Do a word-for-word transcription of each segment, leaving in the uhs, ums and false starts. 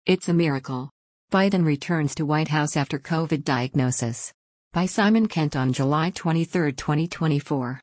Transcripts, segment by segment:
It's a miracle. Biden returns to White House after COVID diagnosis. By Simon Kent on July twenty-third, twenty twenty-four.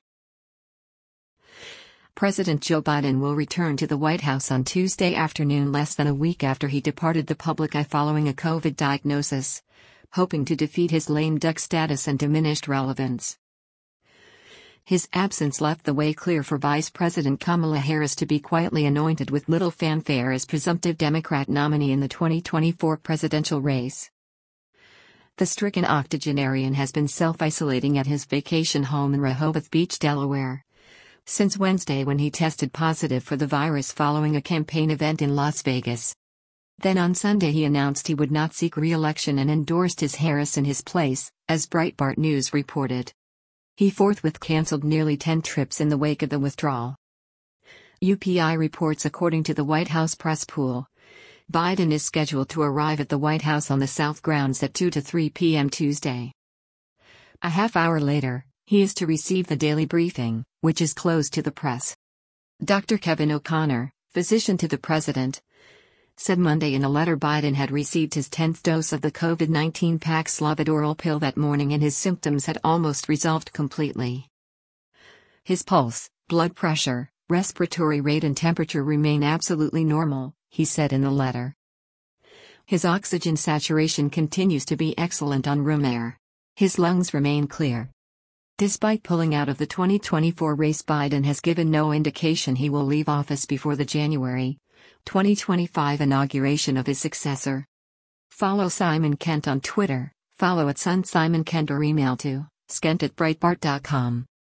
President Joe Biden will return to the White House on Tuesday afternoon, less than a week after he departed the public eye following a COVID diagnosis, hoping to defeat his lame duck status and diminished relevance. His absence left the way clear for Vice President Kamala Harris to be quietly anointed with little fanfare as presumptive Democrat nominee in the twenty twenty-four presidential race. The stricken octogenarian has been self-isolating at his vacation home in Rehoboth Beach, Delaware, since Wednesday when he tested positive for the virus following a campaign event in Las Vegas. Then on Sunday he announced he would not seek re-election and endorsed his Harris in his place, as Breitbart News reported. He forthwith canceled nearly ten trips in the wake of the withdrawal. U P I reports according to the White House press pool, Biden is scheduled to arrive at the White House on the South grounds at two to three p m Tuesday. A half hour later, he is to receive the daily briefing, which is closed to the press. Doctor Kevin O'Connor, physician to the president, said Monday in a letter Biden had received his tenth dose of the COVID nineteen Paxlovid oral pill that morning and his symptoms had almost resolved completely. His pulse, blood pressure, respiratory rate and temperature remain absolutely normal, he said in the letter. His oxygen saturation continues to be excellent on room air. His lungs remain clear. Despite pulling out of the twenty twenty-four race, Biden has given no indication he will leave office before the January twenty twenty-five inauguration of his successor. Follow Simon Kent on Twitter, follow at Sun Simon Kent or email to skent at breitbart dot com.